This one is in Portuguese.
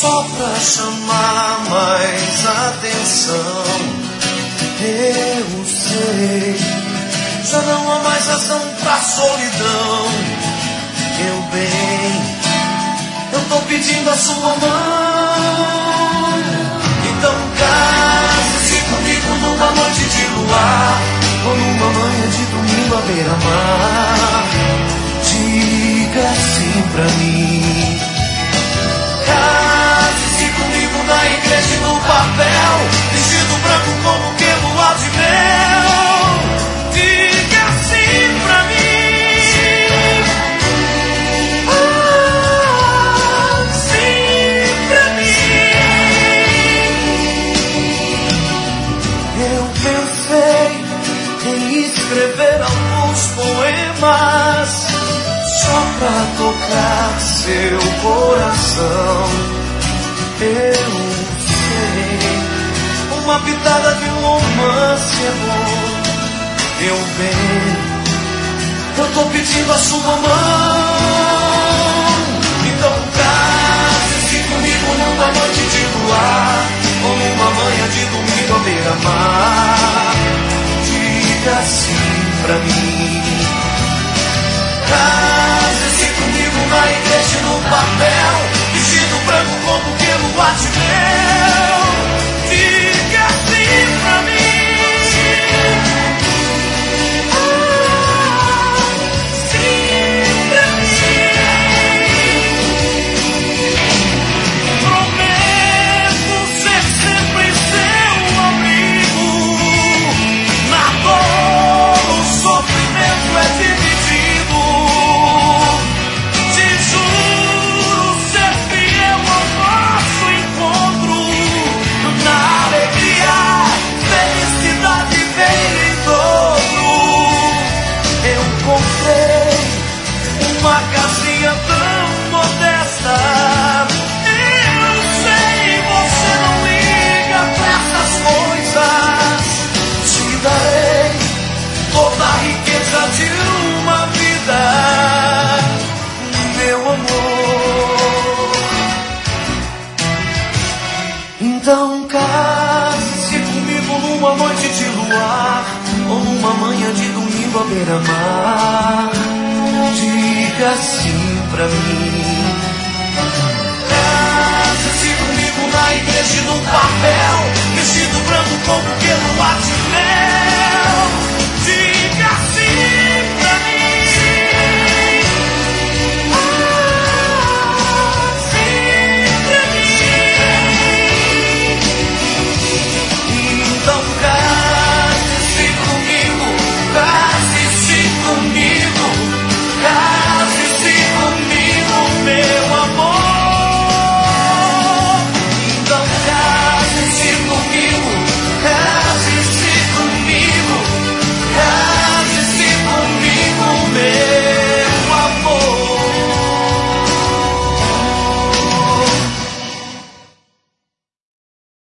só pra chamar mais atenção. Eu sei, já não há mais razão pra solidão. Meu bem, eu tô pedindo a sua mão. Então case-se comigo numa noite de luar, ou numa manhã de domingo à beira-mar. Diga sim pra mim. Case-se comigo na igreja e no papel, vestido branco como que lua de mel. Diga sim pra mim. Ah, sim pra mim. Eu pensei em escrever alguns poemas só pra tocar seu coração. Eu sei, uma pitada de romance é bom. Meu bem, eu tô pedindo a sua mão. Então case-se comigo numa noite de luar, ou numa manhã de domingo à beira-mar. Diga sim pra mim. Case-se comigo na igreja e no papel, vestido branco como que lua de mel. Diga sim pra mim. Ah, sim pra mim. Prometo ser sempre seu abrigo. Na dor o sofrimento é dividido. Uma casinha tão modesta. Eu sei, você não liga pra essas coisas. Te darei toda a riqueza de uma vida, meu amor. Então case-se comigo numa noite de luar, ou numa manhã de domingo à beira-mar. Diga sim pra mim. Case-se comigo na igreja e no papel, vestido branco como que lua de